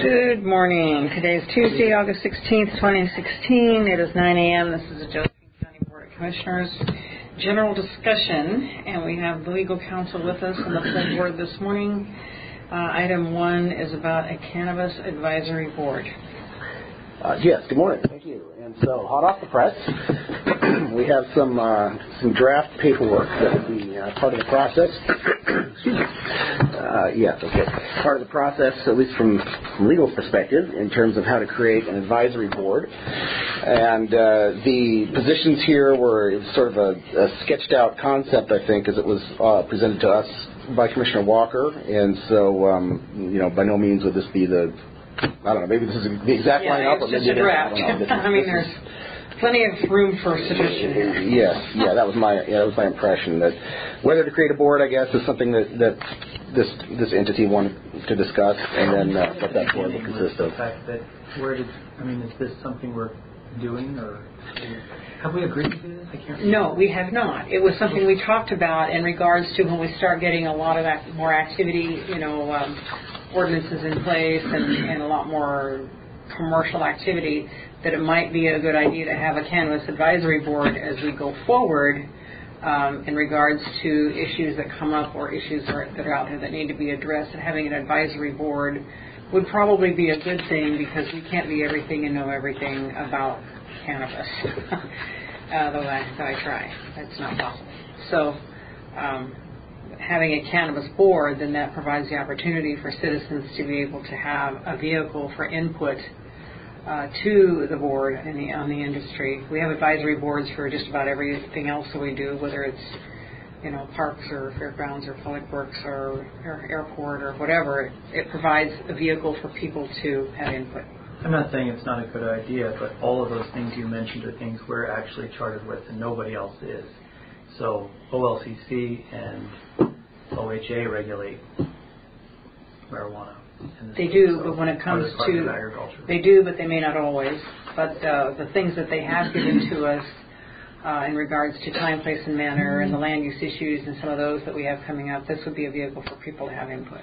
Good morning. Today is Tuesday, August 16th, 2016. It is 9 a.m. This is the Josephine County Board of Commissioners general discussion, and we have the legal counsel with us on the full board this morning. Item 1 is about a cannabis advisory board. Yes, good morning. Thank you. And so, hot off the press, we have some draft paperwork that will be part of the process. Excuse me. Yes, okay. Part of the process, at least from legal perspective, in terms of how to create an advisory board. And the positions here were sort of a sketched out concept, I think, as it was presented to us by Commissioner Walker. And so, by no means would this be I don't know, maybe this is the exact lineup. It's just a draft. I mean, there's plenty of room for suggestion here. Yes, that was my impression. That whether to create a board, I guess, is something that this entity wanted to discuss, and then what that board will consist of. The fact that is this something we're doing, or have we agreed to do this? I can't remember. No, we have not. It was something we talked about in regards to when we start getting a lot of more activity, ordinances in place and a lot more commercial activity, that it might be a good idea to have a cannabis advisory board as we go forward in regards to issues that come up or issues that are out there that need to be addressed. And having an advisory board would probably be a good thing, because we can't be everything and know everything about cannabis. Though I try. That's not possible. So having a cannabis board, then that provides the opportunity for citizens to be able to have a vehicle for input to the board on the industry. We have advisory boards for just about everything else that we do, whether it's parks or fairgrounds or public works or airport or whatever. It provides a vehicle for people to have input. I'm not saying it's not a good idea, but all of those things you mentioned are things we're actually chartered with and nobody else is. So OLCC and OHA regulate marijuana. They do, but when it comes to they do, but they may not always. But the things that they have given to us in regards to time, place, and manner, and the land use issues, and some of those that we have coming up, this would be a vehicle for people to have input.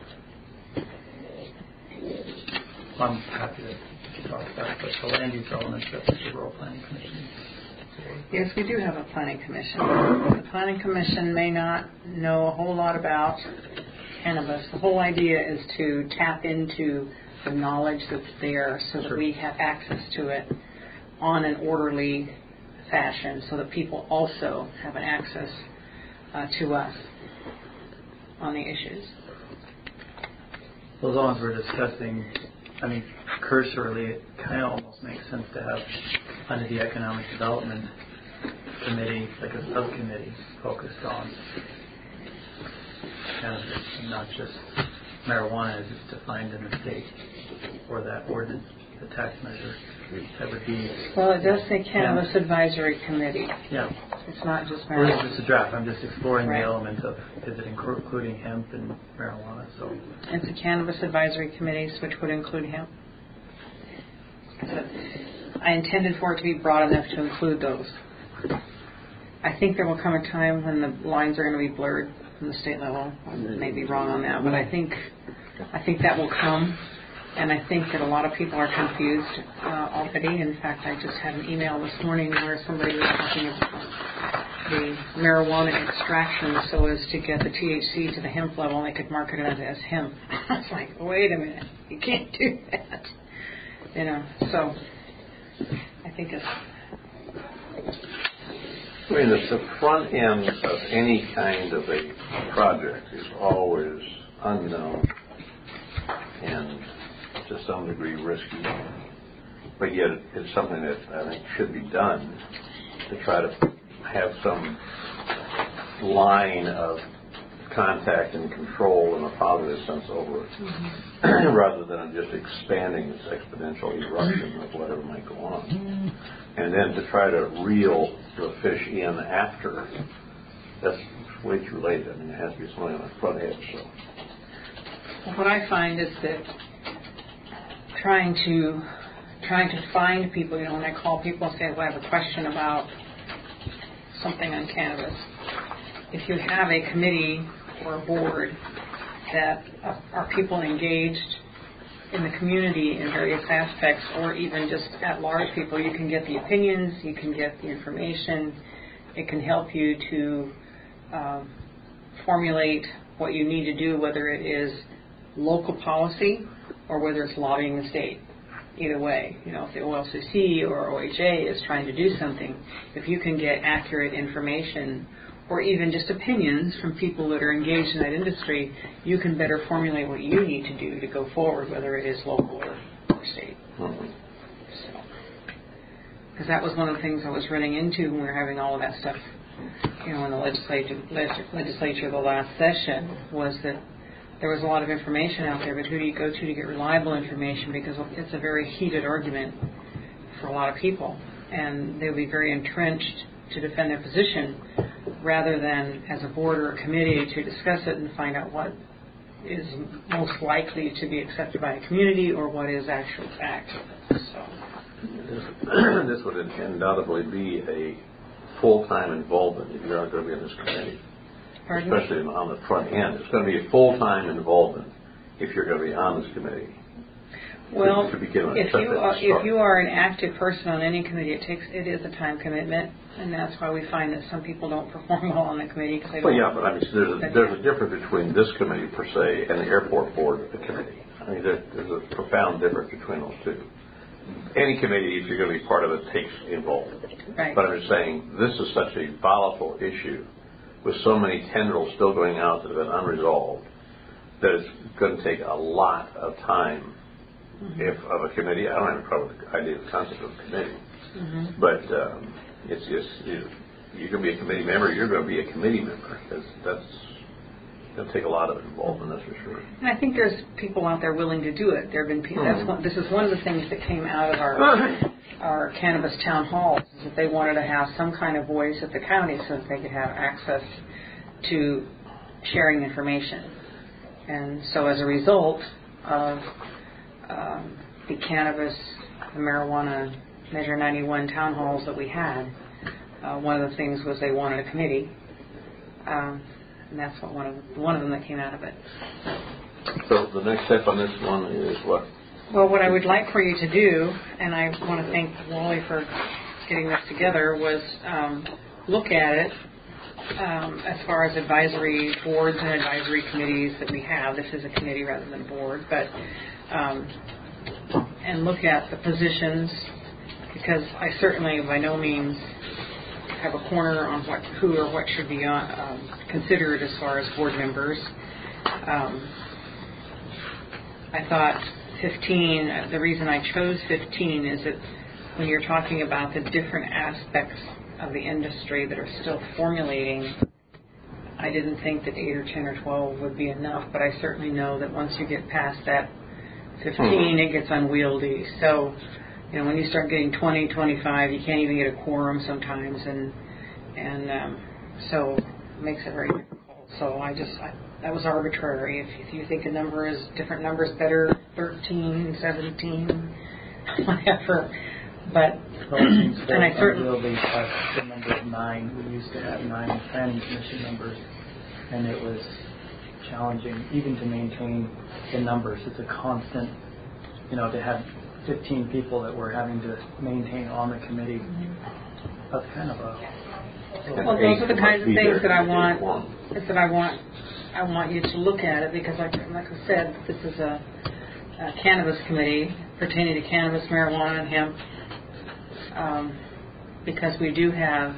I'm happy to talk about it, but the land use elements, that's the Rural Planning Commission. Yes, we do have a planning commission. The planning commission may not know a whole lot about cannabis. The whole idea is to tap into the knowledge that's there so that we have access to it on an orderly fashion, so that people also have an access to us on the issues. Well, as long as we're discussing, cursorily, it kind of almost makes sense to have under the Economic Development Committee, like a subcommittee focused on cannabis and not just marijuana as it's defined in the state or that ordinance, the tax measure. That would be. Well, it does say Cannabis Advisory Committee. Yeah. It's not just marijuana. Well, it's just a draft. I'm just exploring the element of, is it including hemp and marijuana? So it's a Cannabis Advisory Committee, which would include hemp. I intended for it to be broad enough to include those. I think there will come a time when the lines are going to be blurred from the state level. I may be wrong on that, but I think that will come. And I think that a lot of people are confused already. In fact, I just had an email this morning where somebody was talking about the marijuana extraction so as to get the THC to the hemp level, and they could market it as hemp. I was like, wait a minute, you can't do that. So I think it's... the front end of any kind of a project is always unknown and to some degree risky, but yet it's something that I think should be done to try to have some line of contact and control in a positive sense over it, rather than just expanding this exponential eruption of whatever might go on. And then to try to reel the fish in after, that's way too late. It has to be something on the front edge. So. Well, what I find is that trying to find people, when I call people and say, well, I have a question about something on cannabis, if you have a committee or a board that are people engaged in the community in various aspects, or even just at large people. You can get the opinions, you can get the information. It can help you to formulate what you need to do, whether it is local policy or whether it's lobbying the state. Either way, if the OLCC or OHA is trying to do something, if you can get accurate information or even just opinions from people that are engaged in that industry, you can better formulate what you need to do to go forward, whether it is local or state. Because that was one of the things I was running into when we were having all of that stuff, in the legislature the last session, was that there was a lot of information out there, but who do you go to get reliable information? Because it's a very heated argument for a lot of people, and they'll be very entrenched to defend their position rather than as a board or a committee to discuss it and find out what is most likely to be accepted by a community or what is actual fact. So. This would undoubtedly be a full-time involvement if you're not going to be in this committee. Pardon? Especially on the front end. It's going to be a full-time involvement if you're going to be on this committee. Well, if you are an active person on any committee, it is a time commitment, and that's why we find that some people don't perform well on the committee because they don't. Well, yeah, but I mean, there's a difference between this committee per se and the airport board committee. I mean, there's a profound difference between those two. Any committee, if you're going to be part of it, takes involvement. Right. But I'm just saying, this is such a volatile issue with so many tendrils still going out that have been unresolved that it's going to take a lot of time. If of a committee, I don't have a problem with the idea of the concept of a committee, but it's just you're going to be a committee member. You're going to be a committee member. That's going to take a lot of involvement, that's for sure. And I think there's people out there willing to do it. There have been people. This is one of the things that came out of our cannabis town halls, is that they wanted to have some kind of voice at the county so that they could have access to sharing information. And so as a result of the cannabis, the marijuana Measure 91 town halls that we had, one of the things was they wanted a committee, and that's what one of them that came out of it. So the next step on this one is what? Well, what I would like for you to do, and I want to thank Wally for getting this together, was look at it as far as advisory boards and advisory committees that we have. This is a committee rather than a board, but and look at the positions, because I certainly by no means have a corner on who or what should be considered as far as board members. I thought 15, the reason I chose 15 is that when you're talking about the different aspects of the industry that are still formulating, I didn't think that 8 or 10 or 12 would be enough, but I certainly know that once you get past that 15, it gets unwieldy. So, when you start getting 20, 25, you can't even get a quorum sometimes, and so it makes it very difficult. So that was arbitrary. If you think a number is different numbers better, 13, 17, whatever. But and I certainly have the number of 9. We used to have 9 planning commission members, and it was challenging even to maintain the numbers. It's a constant, to have 15 people that we're having to maintain on the committee. That's kind of well, those are the kinds of things that I want. I want you to look at it, because like I said, this is a cannabis committee pertaining to cannabis, marijuana, and hemp. Because we do have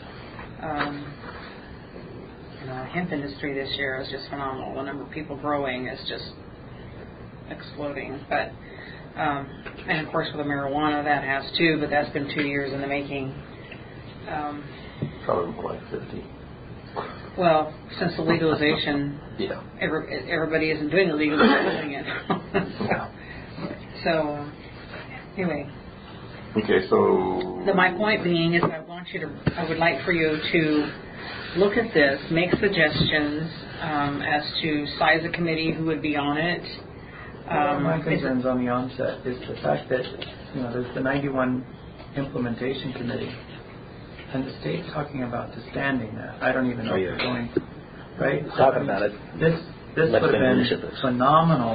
the hemp industry this year is just phenomenal. The number of people growing is just exploding. But and of course with the marijuana that has too, but that's been 2 years in the making. Probably more like 50. Well, since the legalization, everybody isn't doing the legalization yet. So anyway. Okay, so my point being is I would like for you to look at this, make suggestions as to size of committee, who would be on it. One of my concerns on the onset is the fact that there's the 91 implementation committee, and the state's talking about disbanding that. I don't even know if they're going, right? Talking about it. This would have been phenomenal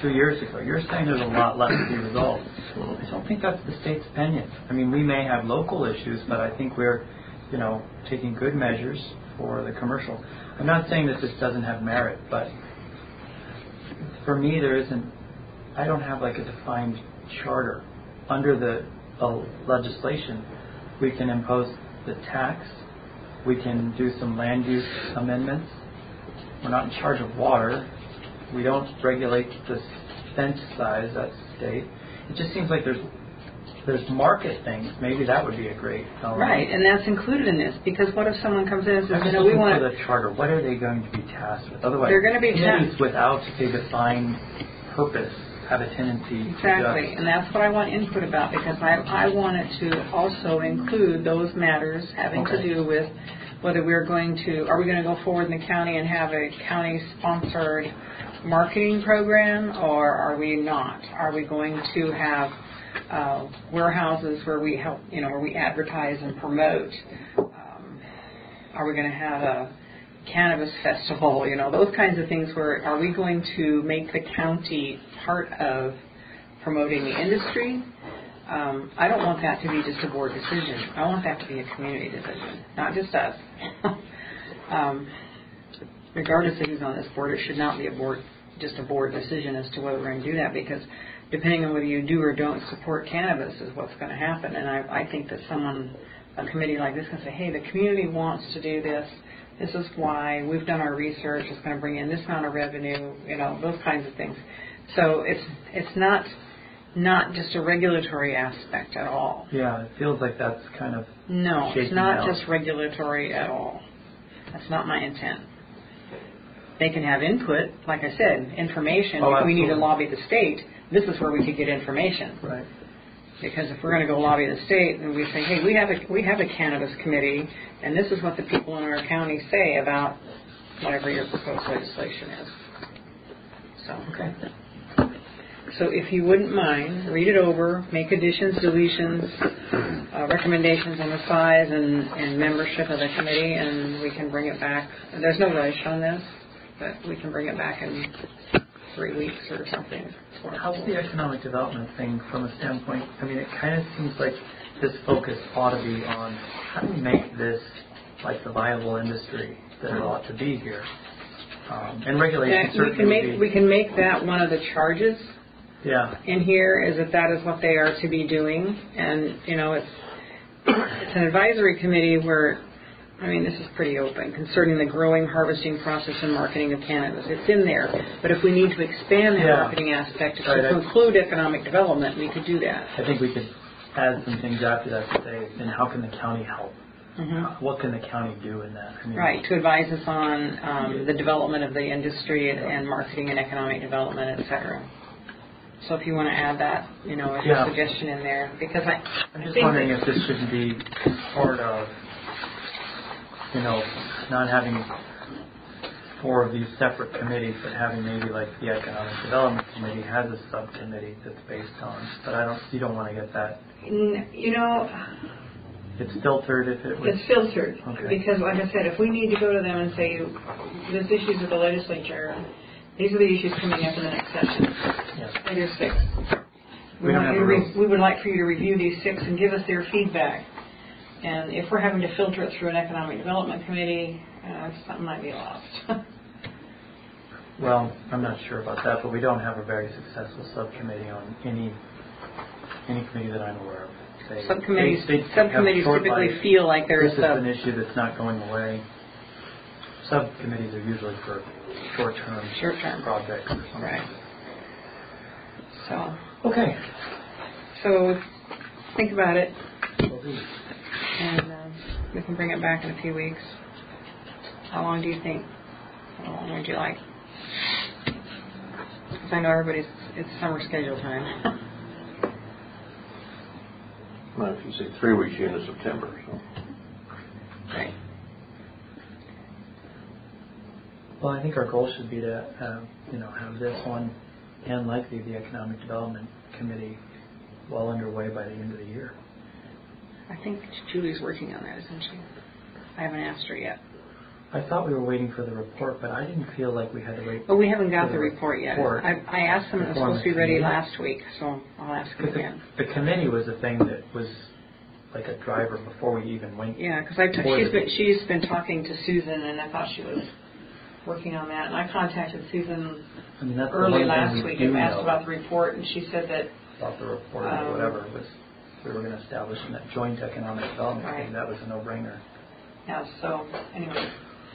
2 years ago. You're saying there's a lot left to be resolved. I don't think that's the state's opinion. I mean, we may have local issues, but I think we're, taking good measures for the commercial. I'm not saying that this doesn't have merit, but for me, I don't have like a defined charter. Under the legislation, we can impose the tax, we can do some land use amendments. We're not in charge of water. We don't regulate the spent size, that's state. It just seems like there's market things. Maybe that would be a great element. Right, and that's included in this, because what if someone comes in and says, I'm we want for the charter. What are they going to be tasked with? Otherwise, they're going to be committees without a defined purpose have a tendency exactly, to and that's what I want input about, because I want it to also include those matters having to do with whether are we going to go forward in the county and have a county-sponsored marketing program, or are we not? Are we going to have warehouses where we help, where we advertise and promote? Are we going to have a cannabis festival? Those kinds of things. Where are we going to make the county part of promoting the industry? I don't want that to be just a board decision. I want that to be a community decision, not just us. Regardless of who's on this board, it should not be just a board decision as to whether we're going to do that, because depending on whether you do or don't support cannabis is what's going to happen. And I think that a committee like this can say, hey, the community wants to do this. This is why. We've done our research. It's going to bring in this amount of revenue, those kinds of things. So it's not just a regulatory aspect at all. Yeah, it feels like that's kind of no, it's not out. just regulatory at all. That's not my intent. They can have input, like I said, information. If we need to lobby the state, this is where we could get information. Right. Because if we're going to go lobby the state and we say, hey, we have a cannabis committee, and this is what the people in our county say about whatever your proposed legislation is. So if you wouldn't mind, read it over, make additions, deletions, recommendations on the size and membership of the committee, and we can bring it back. There's no rush on this, but we can bring it back in 3 weeks or something. How's the economic development thing from a standpoint? I mean, it kind of seems like this focus ought to be on how do we make this like the viable industry that it ought to be here. And regulation certainly we can make that one of the charges. Yeah. In here is that is what they are to be doing, and it's an advisory committee where, this is pretty open concerning the growing, harvesting, process, and marketing of cannabis. It's in there, but if we need to expand the marketing aspect to include economic development, we could do that. I think we could add some things after that to say, and how can the county help? Mm-hmm. What can the county do in that? To advise us on the development of the industry and marketing and economic development, et cetera. So if you want to add that, as a suggestion in there, because I'm just wondering if this shouldn't be part of, not having 4 of these separate committees, but having maybe like the Economic Development Committee has a subcommittee that's based on. But you don't want to get that. It's filtered if it was. It's filtered. Okay. Because, like I said, if we need to go to them and say, there's issues with the legislature, these are the issues coming up in the next session. Yes. And there's 6. We would like for you to review these 6 and give us their feedback. And if we're having to filter it through an Economic Development Committee, something might be lost. Well, I'm not sure about that, but we don't have a very successful subcommittee on any committee that I'm aware of. Subcommittees typically feel like there's this is an issue that's not going away. Subcommittees are usually for short-term projects or something. Right. So. Okay. So think about it. Will do. And we can bring it back in a few weeks. How long do you think? How long would you like? Because I know it's summer schedule time. Well, if you say 3 weeks into September, so. Right. Well, I think our goal should be to have this one and likely the Economic Development Committee well underway by the end of the year. I think Julie's working on that, isn't she? I haven't asked her yet. I thought we were waiting for the report, but I didn't feel like we had to wait. But we haven't got for the report yet. report I asked them, it was before supposed to be ready the committee. last week, so I'll ask them again. The committee was the thing that was like a driver before we even went. Yeah, because she's been talking to Susan, and I thought she was working on that. And I contacted Susan That's the early one last thing week we and do asked know about the report, and she said that about the report or whatever was we were going to establish in that joint economic development Right. thing. That was a no-brainer. yeah. So anyway,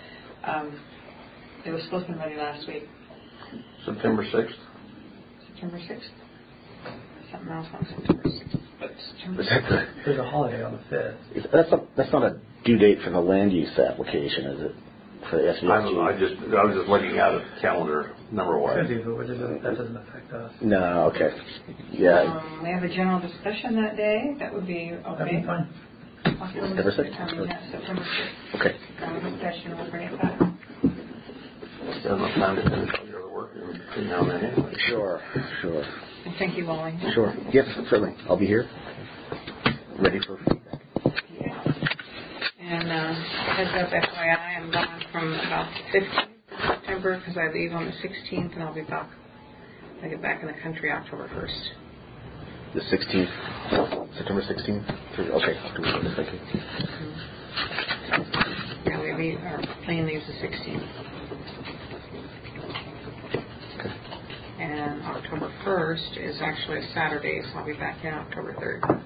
it was supposed to be ready last week, September 6th? September 6th. Something else on September 6th, but September Is 6th. that There's a holiday on the 5th. that's not a due date for the land use application, is it? For the SVSG? I don't know. I was just looking at the calendar number-wise. Could be, but that doesn't affect us. No, okay. Yeah. We have a general discussion that day. That would be That'd okay. be fine. September 6th? September 6th. Okay. Discussion. We'll bring it back. Got enough time to finish all your other work between now and then anyway. Sure. And thank you, Wally. Sure. Yes, certainly. I'll be here. Ready for feedback. Yeah. And heads up, FYI, I'm gone from about the 15th of September because I leave on the 16th, and I'll be back. I get back in the country October 1st. The 16th, September 16th. Okay. Thank you. Yeah, our plane leaves the 16th. Okay. And October 1st is actually a Saturday, so I'll be back in October 3rd.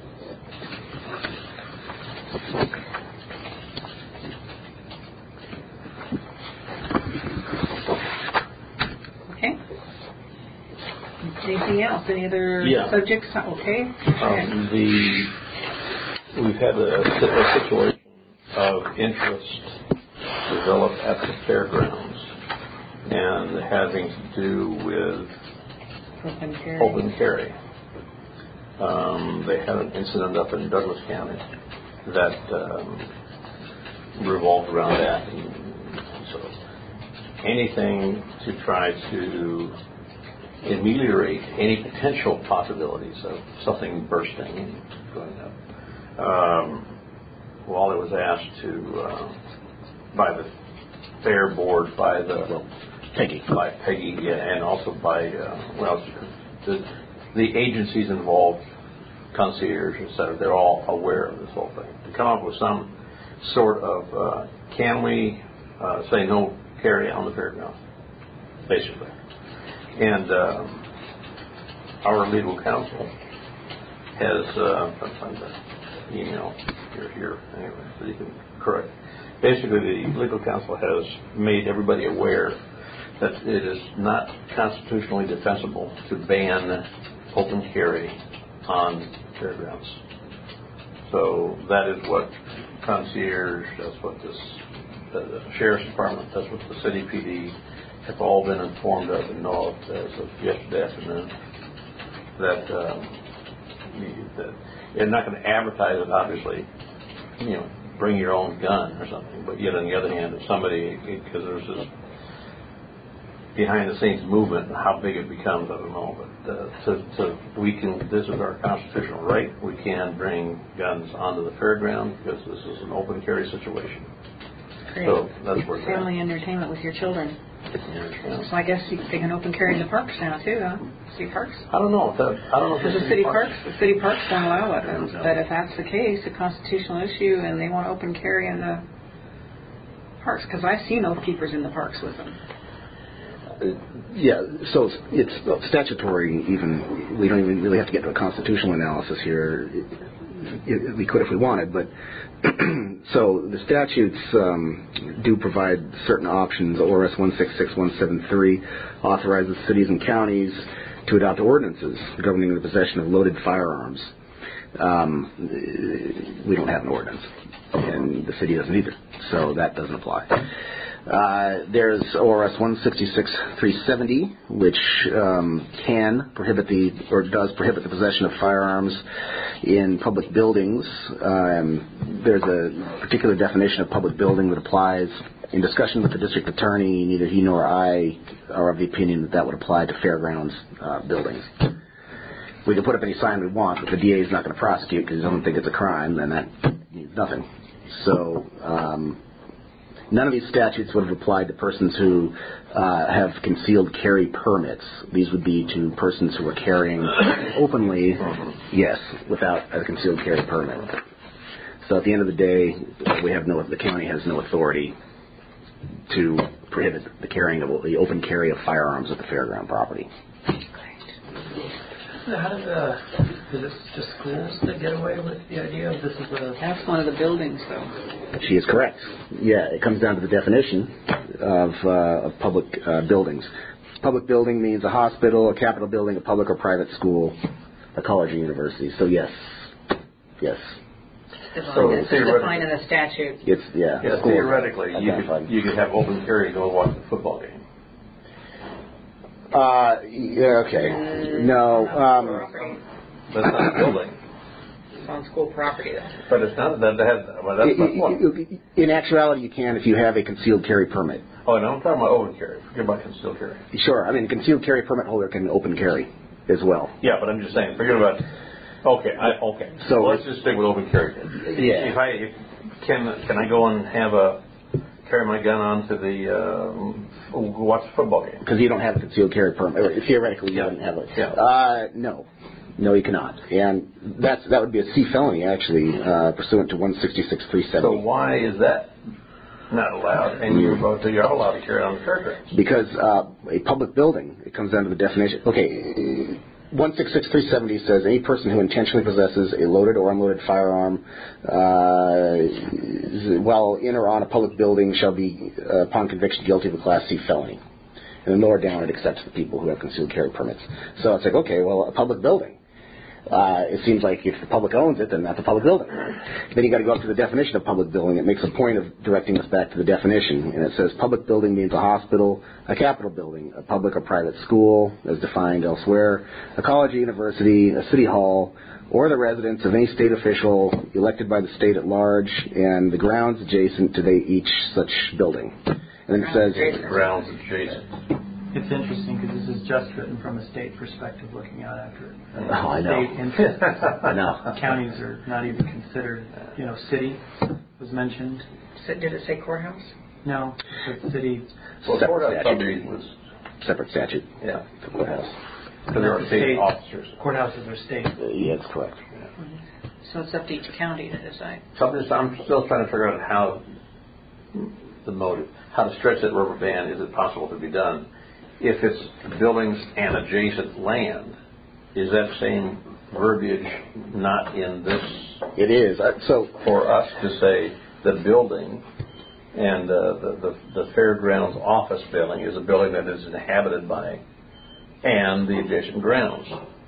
Okay. Anything else? Any other subjects? Okay. We've had a situation of interest develop at the fairgrounds, and having to do with open carry. They had an incident up in Douglas County that revolved around that. And so anything to try to ameliorate any potential possibilities of something bursting and going up. Wally was asked to, by the fair board, by Peggy, and also by the agencies involved, concierge, etc. They're all aware of this whole thing. To come up with some sort of can we say no carry on the fairgrounds, basically. And our legal counsel has I'll find the email here anyway, so you can correct. Basically, the legal counsel has made everybody aware that it is not constitutionally defensible to ban open carry on fairgrounds. So that is what concierge, that's what the sheriff's department, that's what the city PD have all been informed of and know of as of yesterday afternoon. That you're not going to advertise it, obviously, bring your own gun or something. But yet on the other hand, if somebody, because there's this behind the scenes movement, and how big it becomes, I don't know. But this is our constitutional right. We can bring guns onto the fairground because this is an open carry situation. Great. So that's where family entertainment with your children. Yeah. So I guess they can open carry in the parks now too, huh? City parks. I don't know. Because the city parks don't allow it. But if that's the case, a constitutional issue, and they want to open carry in the parks, because I've seen oath keepers in the parks with them. Yeah, so it's statutory. Even we don't even really have to get to a constitutional analysis here. We could if we wanted, but so the statutes do provide certain options. ORS 166173 authorizes cities and counties to adopt ordinances governing the possession of loaded firearms. We don't have an ordinance, and the city doesn't either, so that doesn't apply. There's ORS 166370, which can prohibit does prohibit the possession of firearms in public buildings. There's a particular definition of public building that applies. In discussion with the district attorney, neither he nor I are of the opinion that would apply to fairgrounds buildings. We can put up any sign we want, but the DA is not going to prosecute because he doesn't think it's a crime, then that means nothing. So None of these statutes would have applied to persons who have concealed carry permits. These would be to persons who are carrying openly, yes, without a concealed carry permit. So at the end of the day, the county has no authority to prohibit the open carry of firearms at the fairground property. How is it just schools that get away with the idea of this is a... That's one of the buildings, though. She is correct. Yeah, it comes down to the definition of public buildings. Public building means a hospital, a capitol building, a public or private school, a college or university. So yes. It's defined in the statute. Theoretically, you could have open carry and go watch the football game. Okay. No. That's not a building. It's on school property, though. But it's not. That's my point. In actuality, you can if you have a concealed carry permit. Oh, no, I'm talking about open carry. Forget about concealed carry. Sure. I mean, a concealed carry permit holder can open carry as well. Yeah, but I'm just saying, forget about... Okay. So let's just stick with open carry. Yeah. Can I go and carry my gun on to watch the football game? Because you don't have a concealed carry permit. Or theoretically, you don't have it. Yeah. No, you cannot. And that would be a C felony, actually, pursuant to 166.370. So why is that not allowed? And you're allowed to carry it on the fairgrounds? Because a public building, it comes down to the definition. Okay. 166.370 says any person who intentionally possesses a loaded or unloaded firearm while in or on a public building shall be, upon conviction, guilty of a Class C felony. And then lower down, it accepts the people who have concealed carry permits. So it's like, okay, well, a public building. It seems like if the public owns it, then that's a public building. Then you got to go up to the definition of public building. It makes a point of directing us back to the definition, and it says public building means a hospital, a capitol building, a public or private school, as defined elsewhere, a college or university, a city hall, or the residence of any state official elected by the state at large, and the grounds adjacent to each such building. And then it says grounds adjacent. It's interesting because this is just written from a state perspective, looking out after it. Oh, I know. State interest. I know. Counties are not even considered. City was mentioned. Did it say courthouse? No, the city. Well, courthouse statute. was separate statute. Yeah, the courthouse. Because there are state officers. Courthouses are state. Yeah, that's correct. Mm-hmm. So it's up to each county to decide. So I'm still trying to figure out how to stretch that rubber band. Is it possible to be done? If it's buildings and adjacent land, is that same verbiage not in this? It is. So for us to say the building and the fairgrounds office building is a building that is inhabited by and the adjacent grounds.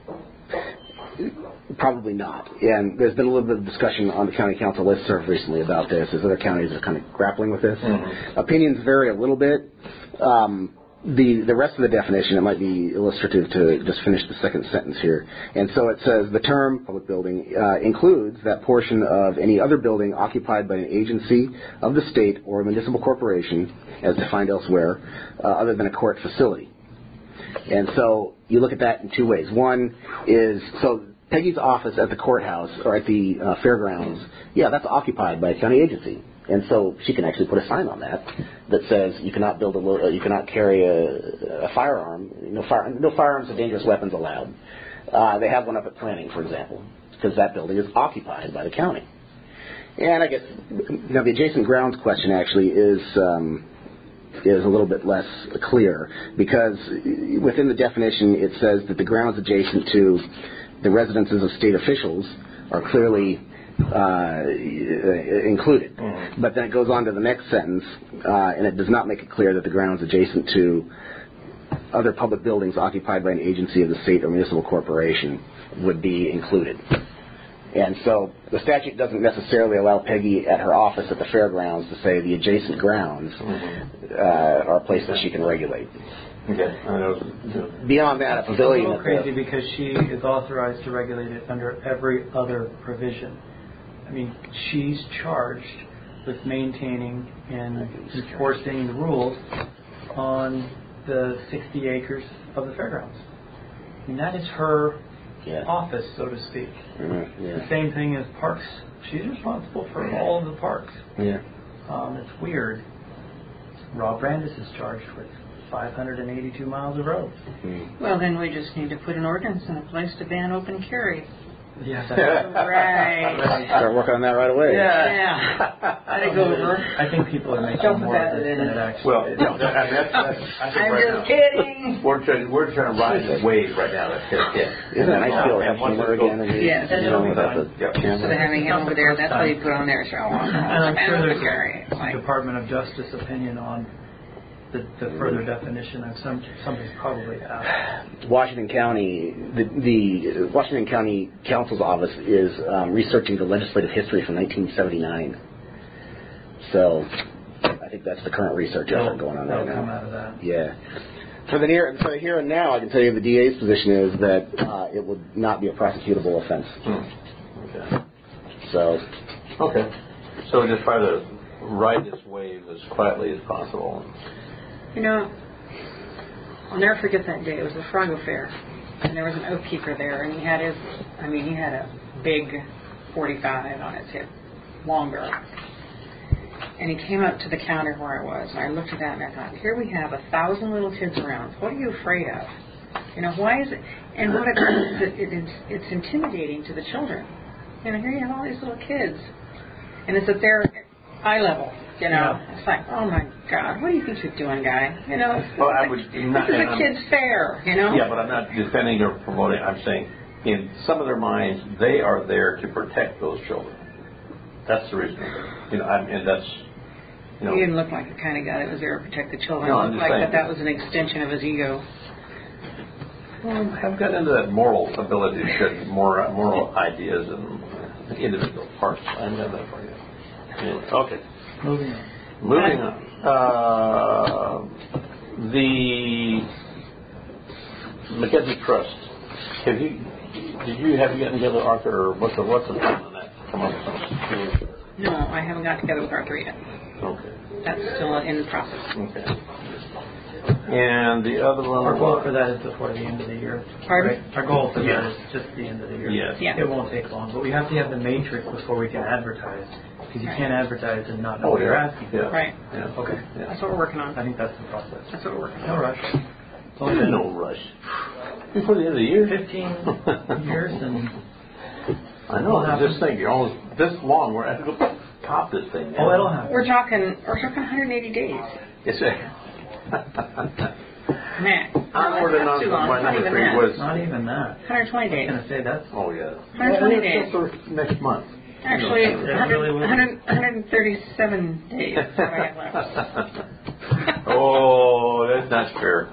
Probably not. And there's been a little bit of discussion on the county council listserv recently about this, as other counties are kind of grappling with this. Mm-hmm. Opinions vary a little bit. The rest of the definition, it might be illustrative to just finish the second sentence here. And so it says the term public building includes that portion of any other building occupied by an agency of the state or a municipal corporation, as defined elsewhere, other than a court facility. And so you look at that in two ways. One is, so Peggy's office at the courthouse or at the fairgrounds, yeah, that's occupied by a county agency. And so she can actually put a sign on that says you cannot you cannot carry a firearm. No firearms or dangerous weapons allowed. They have one up at Planning, for example, because that building is occupied by the county. And I guess now the adjacent grounds question actually is a little bit less clear, because within the definition it says that the grounds adjacent to the residences of state officials are clearly included. Mm-hmm. But then it goes on to the next sentence, and it does not make it clear that the grounds adjacent to other public buildings occupied by an agency of the state or municipal corporation would be included. And so the statute doesn't necessarily allow Peggy at her office at the fairgrounds to say the adjacent grounds are a place that she can regulate. Okay. Beyond that, a pavilion. It's a little crazy because she is authorized to regulate it under every other provision. I mean, she's charged with maintaining and enforcing the rules on the 60 acres of the fairgrounds. I mean, that is her office, so to speak. Mm-hmm. The same thing as parks. She's responsible for all of the parks. Yeah. It's weird. Rob Brandis is charged with 582 miles of road. Well, then we just need to put an ordinance in place to ban open carry. Yeah, Right. Start working on that right away. Yeah. That'd go over. I think people are making Don't more put of that it in than it it. actually Well, is. no, I think I'm right just now, kidding. we're trying to ride this wave right now. That's it. Isn't it nice to be able to have humor again? And Yeah, that's you know, what we without the Instead of camera. having him over there, that's what he put on there. So, And I'm sure open there's carry. a Department of Justice opinion on the further definition of something's probably out. Washington County, the Washington County Council's office is researching the legislative history from 1979. So I think that's the current research effort going on right That'll come now. out of that. Yeah. For the here and now, I can tell you the DA's position is that it would not be a prosecutable offense. Okay. So. Okay. So we just try to ride this wave as quietly as possible. You know, I'll never forget that day. It was the Frog Fair, and there was an oath keeper there, and he had a big 45 on his hip, longer. And he came up to the counter where I was, and I looked at that, and I thought, here we have 1,000 little kids around. What are you afraid of? You know, why is it? And what it does is it's intimidating to the children. You know, here you have all these little kids, and it's at their eye level. You know, It's like, oh my God, what do you think you're doing, guy? You know, Well, this is a kid's fair, you know? Yeah, but I'm not defending or promoting. I'm saying in some of their minds, they are there to protect those children. That's the reason. You know, and that's, you know. He didn't look like the kind of guy that was there to protect the children. No, He I'm looked just like saying. that was an extension of his ego. Well, I've got into that moral ability to shed moral ideas and individual parts. I haven't done that for you. Anyway, okay. Moving on. The McKenzie Trust. Have you gotten together, Arthur, or what's the plan on that? Come on. No, I haven't got together with Arthur yet. Okay. That's still in the process. Okay. And the other one. Our goal for that is before the end of the year. Pardon? Right? Our goal for that is just the end of the year. Yes. Yeah. It won't take long, but we have to have the matrix before we can advertise. Because you Right. can't advertise and not know what you're asking for. Yeah. Right. Yeah. Okay. Yeah. That's what we're working I on. think that's the process. That's what we're working on. No rush. There's no rush. Before the end of the year. 15 years and... I know. I just think you're almost this long. We're going to go pop this thing. Oh, it'll happen. We're talking 180 days. It's Man. onward and That's too long. on. My Not number even 3 that. was. Not even that. 120 I was days. going to say that's... Oh yeah. 120 Yeah, days. for next month. Actually, It really will. 137 days. That's what I have left. Oh, that's not fair.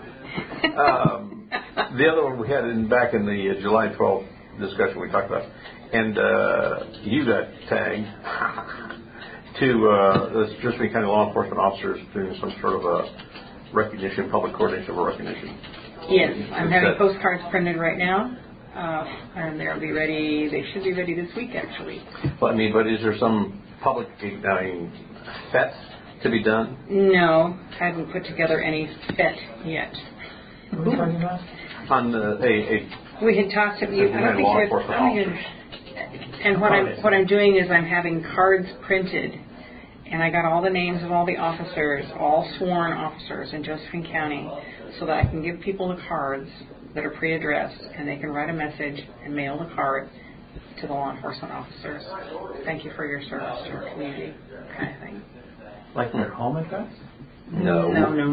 The other one we had back in the July 12th discussion we talked about, and you got tagged to the Tristan County law enforcement officers doing some sort of a recognition, public coordination of a recognition. Yes, I'm having postcards printed right now, and they'll be ready. They should be ready this week, actually. Well, I mean, but is there some public, fete to be done? No, hadn't put together any FET yet. What are we talking about? On We had talked to you. I don't think law you enforcement had. And what I'm doing is I'm having cards printed, and I got all the names of all the officers, all sworn officers in Josephine County, so that I can give people the cards that are pre-addressed, and they can write a message and mail the card to the law enforcement officers. Thank you for your service to our community, kind of thing. Like their home address? No.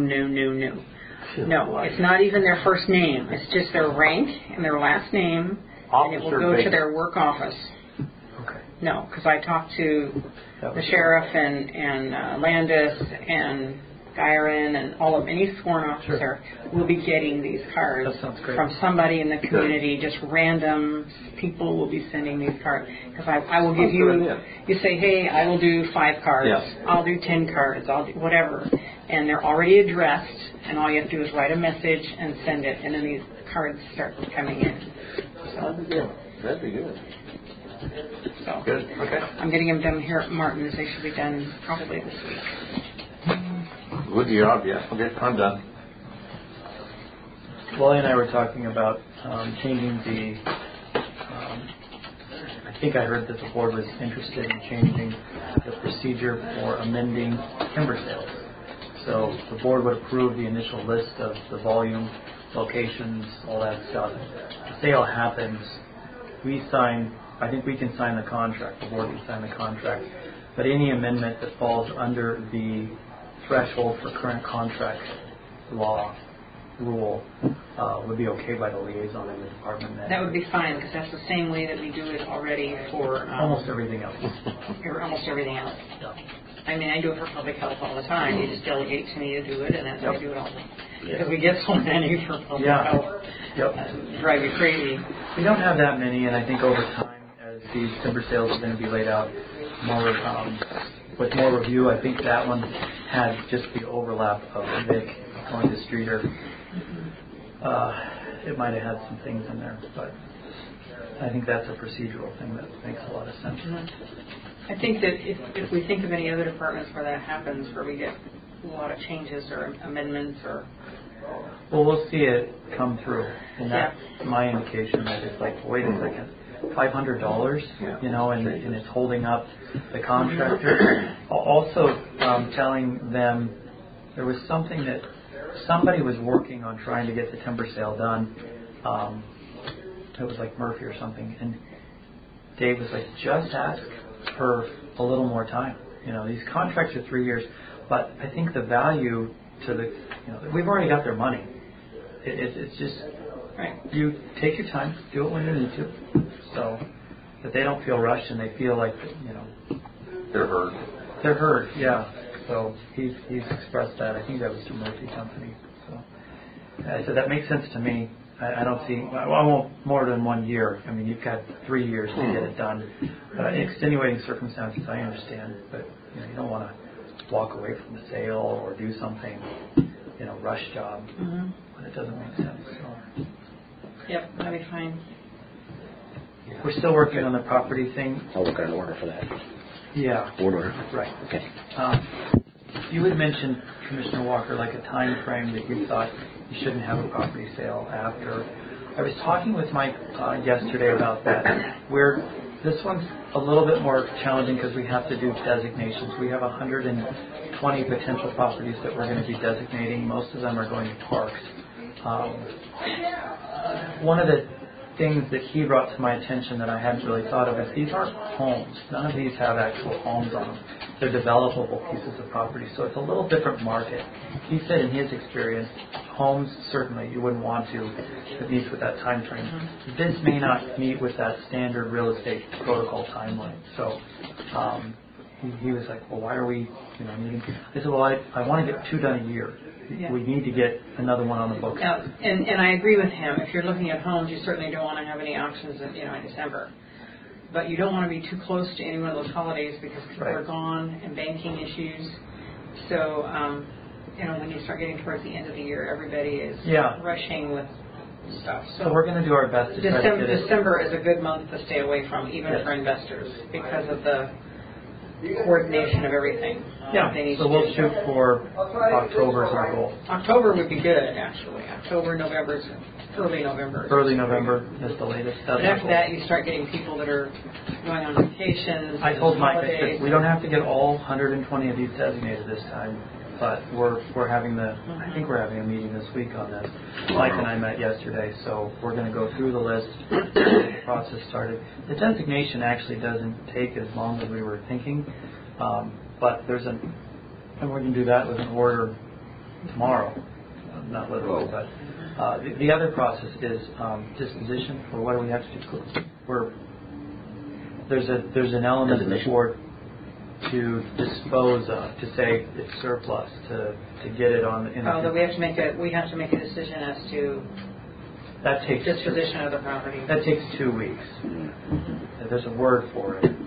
No, it's not even their first name. It's just their rank and their last name, and it will go to their work office. Okay. No, because I talked to the sheriff and Landis and Gyron and all of any sworn officer will be getting these cards That sounds great. from somebody in the community. Just random people will be sending these cards because I will give you. You say, hey, I will do 5 cards. Yeah. I'll do 10 cards. I'll do whatever, and they're already addressed. And all you have to do is write a message and send it, and then these cards start coming in. So, That'd be good. so Good. Okay. I'm getting them done here at Martin's. They should be done probably this week. Good job. Yeah. Okay. I'm done. Wally and I were talking about changing the... I think I heard that the board was interested in changing the procedure for amending timber sales. So the board would approve the initial list of the volume, locations, all that stuff. The sale happens. We sign, I think we can sign the contract, the board can sign the contract, but any amendment that falls under the threshold for current contract law rule would be okay by the liaison in the department. That would be fine, because that's the same way that we do it already for almost everything else. Almost everything else. Yeah. I mean, I do it for public health all the time. You just delegate to me to do it, and that's how I do it all the time. Because we get so many for public health. Yep. Drive you crazy. We don't have that many, and I think over time, as these timber sales are going to be laid out more with more review, I think that one had just the overlap of Vic going to Streeter. It might have had some things in there, but I think that's a procedural thing that makes a lot of sense. I think that if we think of any other departments where that happens, where we get a lot of changes or amendments or... Well, we'll see it come through, and that's my indication that it's like, wait a second, $500, you know, and it's holding up the contractor. Also telling them there was something that somebody was working on trying to get the timber sale done. It was like Murphy or something, and Dave was like, just ask for a little more time. You know, these contracts are 3 years, but I think the value to the, you know, we've already got their money. It's just, you take your time, do it when you need to, so that they don't feel rushed and they feel like, you know, they're heard. They're heard, yeah. So he's expressed that. I think that was the Murphy Company. So I said that makes sense to me. I don't see, I won't more than 1 year. I mean, you've got 3 years to get it done. Extenuating circumstances, I understand, but you know, you don't want to walk away from the sale or do something, you know, rush job when it doesn't make sense. So. Yep, that'll be fine. We're still working on the property thing. I'll look at an order for that. Yeah. Order. Right. Okay. You had mentioned, Commissioner Walker, like a time frame that you thought you shouldn't have a property sale after. I was talking with Mike yesterday about that, where this one's a little bit more challenging because we have to do designations. We have 120 potential properties that we're going to be designating. Most of them are going to parks. One of the things that he brought to my attention that I hadn't really thought of is these aren't homes. None of these have actual homes on them. They're developable pieces of property, so it's a little different market. He said in his experience, homes certainly you wouldn't want to if it meets with that time frame. This may not meet with that standard real estate protocol timeline. So he was like, well, why are we needing? I said, well, I want to get 2 done a year. Yeah. We need to get another one on the books. Yeah, and I agree with him. If you're looking at homes, you certainly don't want to have any auctions in December. But you don't want to be too close to any one of those holidays because people are gone and banking issues. So, when you start getting towards the end of the year, everybody is rushing with stuff. So we're going to do our best to try to get it. December is a good month to stay away from, even for investors, because of the coordination of everything. Yeah, so we'll shoot for October as our goal. October would be good, actually. October, November, early November. Early November is the latest. But after that, you start getting people that are going on vacations. I told Mike, I said, we don't have to get all 120 of these designated this time, but we're having I think we're having a meeting this week on this. Mike and I met yesterday, so we're going to go through the list, get the process started. The designation actually doesn't take as long as we were thinking. But and we're going to do that with an order tomorrow, not literally, but the other process is disposition, or what do we have to do? There's an element of the board to dispose of, to say it's surplus, to get it on. That we have to make a decision as to that takes disposition of the property. That takes 2 weeks. There's a word for it,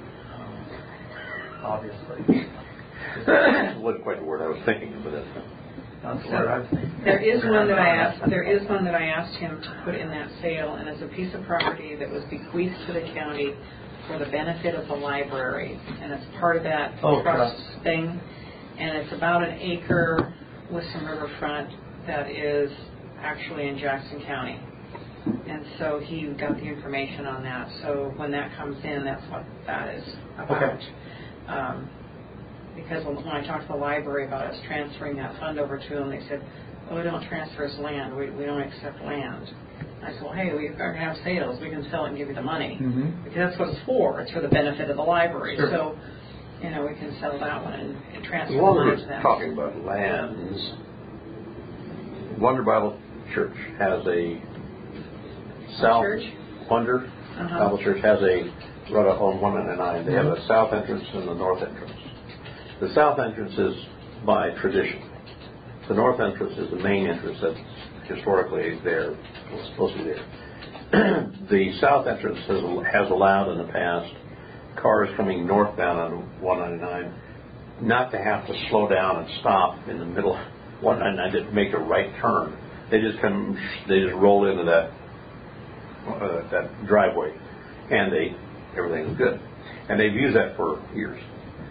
obviously. It wasn't quite the word I was thinking, but that's the word I was thinking. There is one that I asked him to put in that sale, and it's a piece of property that was bequeathed to the county for the benefit of the library, and it's part of that trust thing. And it's about 1 acre with some riverfront that is actually in Jackson County. And so he got the information on that. So when that comes in, that's what that is about. Okay. because when I talked to the library about us transferring that fund over to them, they said, "Oh, we don't transfer as land. We don't accept land." I said, "Well, hey, we're going to have sales. We can sell it and give you the money because that's what it's for. It's for the benefit of the library." Sure. So, we can sell that one and transfer the While money we're to them. talking about lands, Wonder Bible Church has a south. Church? Wonder Bible Church has a right up on 199. They have a south entrance and a north entrance. The south entrance is by tradition. The north entrance is the main entrance that's historically there, was supposed to be there. The south entrance has allowed in the past cars coming northbound on 199 not to have to slow down and stop in the middle of 199 to make a right turn. They just roll into that driveway, and everything is good. And they've used that for years.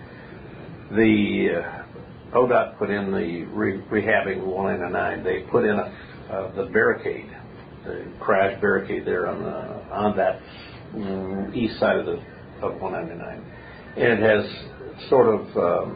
The ODOT put in the rehabbing 199. They put in the barricade, the crash barricade there on that east side of 199, and it has sort of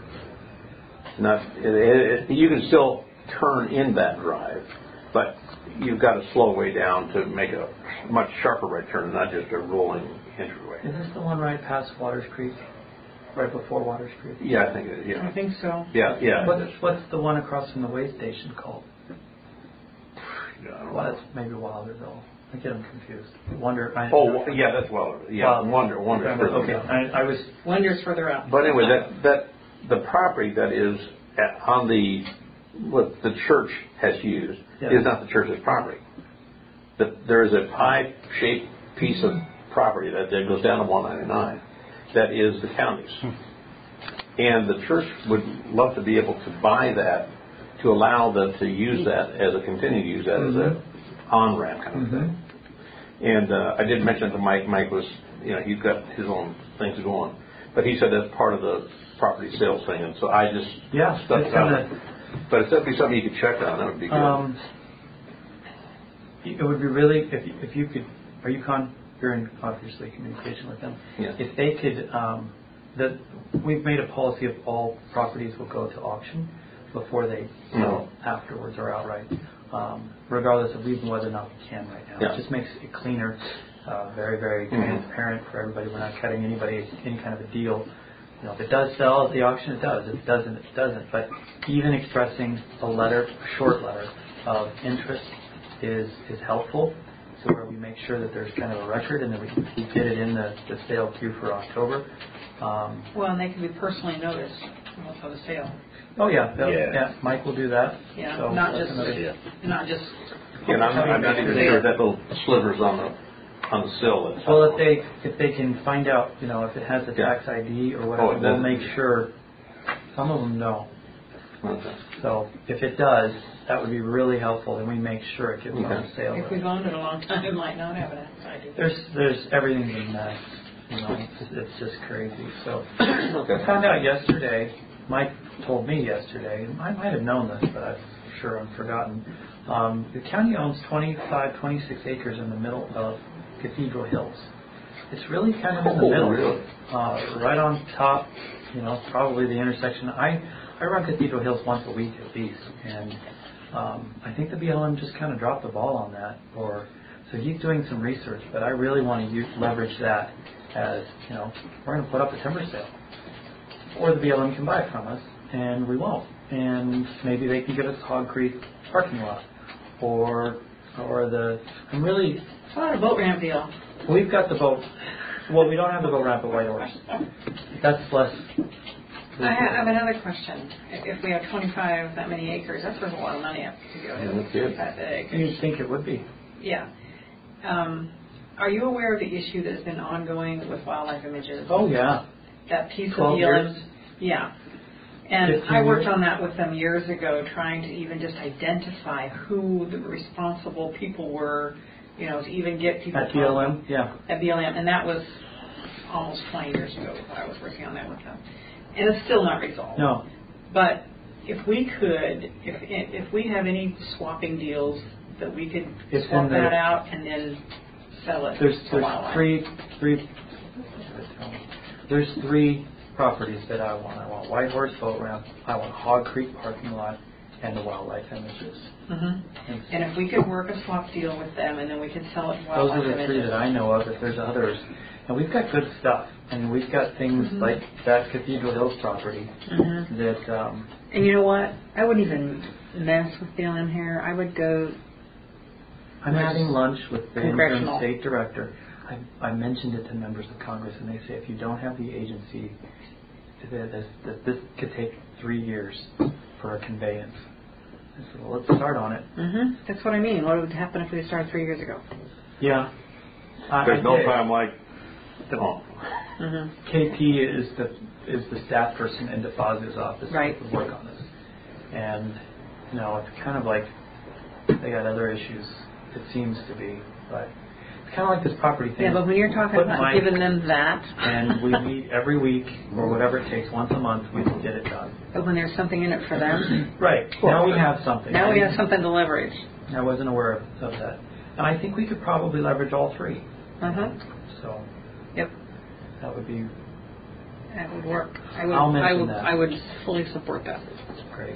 you can still turn in that drive, but you've got to slow way down to make a much sharper right turn, not just a rolling entryway. Is this the one right past Waters Creek? Right before Waters Creek? Yeah, I think it is. Yeah. I think so. Yeah. What's the one across from the way station called? Yeah, Well, that's maybe Wilderville. I get them confused. Wonder. Yeah, that's Wilder. Yeah, Wonder. Okay, I was. Wonder's further up. But anyway, that the property that is on what the church has used is not the church's property. There is a pie-shaped piece of property that goes down to 199 that is the county's. And the church would love to be able to buy that to allow them to use that continue to use that as a on-ramp kind of thing. And I did mention to Mike. Mike was, he's got his own things going, but he said that's part of the property sales thing. And so I just stuck it out. But if that'd be something you could check on, that would be good. It would be really if you could. You're in obviously communication with them. Yeah. If they could, we've made a policy of all properties will go to auction before they sell afterwards or outright, regardless of even whether or not we can right now. Yeah. It just makes it cleaner, very, very transparent for everybody. We're not cutting anybody any kind of a deal. If it does sell at the auction, it does. If it doesn't, it doesn't. But even expressing a short letter of interest is helpful. So where we make sure that there's kind of a record and that we get it in the sale queue for October. Well, and they can be personally noticed for the sale. Oh yeah. Mike will do that. Yeah, so not just. And I'm not even sure that little slivers on the sill. Well, if they can find out, if it has a tax ID or whatever, we'll make sure. Some of them don't. Okay. So if it does, that would be really helpful, and we make sure it gets on the sale. If we've owned it a long time, it might not have an ID. There's everything's a mess. It's just crazy. So I found out yesterday. Mike told me yesterday. I might have known this, but I'm sure I've forgotten. The county owns 26 acres in the middle of Cathedral Hills. It's really kind of in the middle, really? Right on top. Probably the intersection. I run Cathedral Hills once a week at least, and I think the BLM just kind of dropped the ball on that. So he's doing some research, but I really want to leverage that as we're going to put up a timber sale, or the BLM can buy it from us, and we won't, and maybe they can give us Hog Creek parking lot, or I'm really. How about a boat ramp deal? We've got the boat. Well, we don't have the boat ramp at Whitehorse. That's less. I have another question. If we have 25 that many acres, that's worth a lot of money to go to 25 acres. You'd think it would be. Yeah. Are you aware of the issue that's been ongoing with Wildlife Images? Oh yeah. That piece of 12 BLM. years? Yeah. And 15 I worked years? on that with them years ago, trying to even just identify who the responsible people were, to even get people At BLM, yeah. At BLM, and that was almost 20 years ago that I was working on that with them. And it's still not resolved. No. But if we could, if we have any swapping deals that we could swap that out and then sell it There's to wildlife. three properties that I want. I want White Horse Boat Ramp, I want Hog Creek parking lot, and the wildlife images. And if we could work a swap deal with them, and then we could sell it wildlife Those are the three images. that I know of. If there's others, and we've got good stuff. I mean, we've got things like that Cathedral Hills property that. And you know what? I wouldn't even mess with dealing here. I would go. I'm having lunch with the interim Congressional. state director. I mentioned it to members of Congress, and they say if you don't have the agency, that this could take 3 years for a conveyance. I said, well, let's start on it. That's what I mean. What would happen if we started 3 years ago? Yeah. There's no time like tomorrow. KP is the staff person in DeFazio's office Right. that would work on this. And, it's kind of like they got other issues, it seems to be. But it's kind of like this property thing. Yeah, but when you're talking Put about Mike- giving them that, and we meet every week or whatever it takes, once a month, we can get it done. but when there's something in it for them, Right. Now we have something. now we have something to leverage. I wasn't aware of that. And I think we could probably leverage all three. So Yep, that would be that would work. I'll mention that. I would fully support that. great.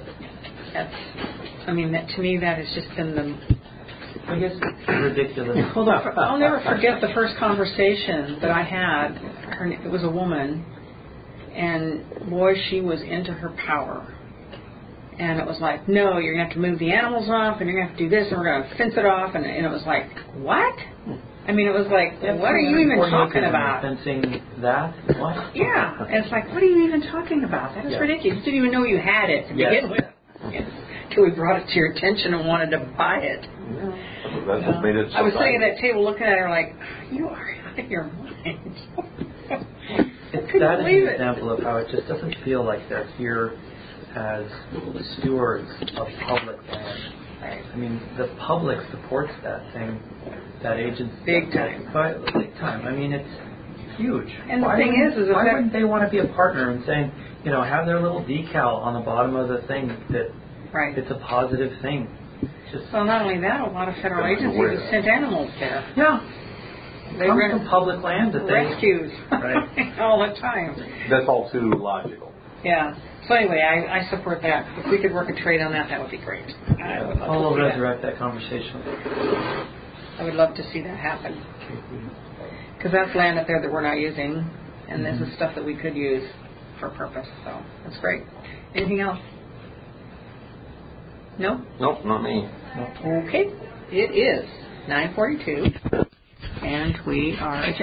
That to me, that has just been the. I guess it's ridiculous. Hold on. I'll never forget the first conversation that I had. It was a woman, and boy, she was into her power. And it was like, no, you're going to have to move the animals off, and you're going to have to do this, and we're going to fence it off. And it was like, what? I mean, it was like, what are you even talking about? Fencing that? What? Yeah. And it's like, what are you even talking about? That is ridiculous. You didn't even know you had it to begin with. Until we brought it to your attention and wanted to buy it. That's what made it so I was sitting valuable. at that table looking at her like, you are out of your mind. That is an example of how it just doesn't feel like they're here as stewards of public land. Right. I mean, the public supports that thing, that agency. Big time. Big time. I mean, it's huge. And the thing is why wouldn't they want to be a partner and saying, have their little decal on the bottom of the thing that Right. it's a positive thing. Well, not only that, a lot of federal agencies have sent animals there. Yeah. They Come run from public land that they rescues Right. all the time. That's all too logical. Yeah. So anyway, I support that. If we could work a trade on that, that would be great. I would love I'll to see that. resurrect that conversation. I would love to see that happen. Because that's land up there that we're not using, and this is stuff that we could use for a purpose. So that's great. Anything else? No? Nope, not me. Okay. It is 9:42, and we are adjourned.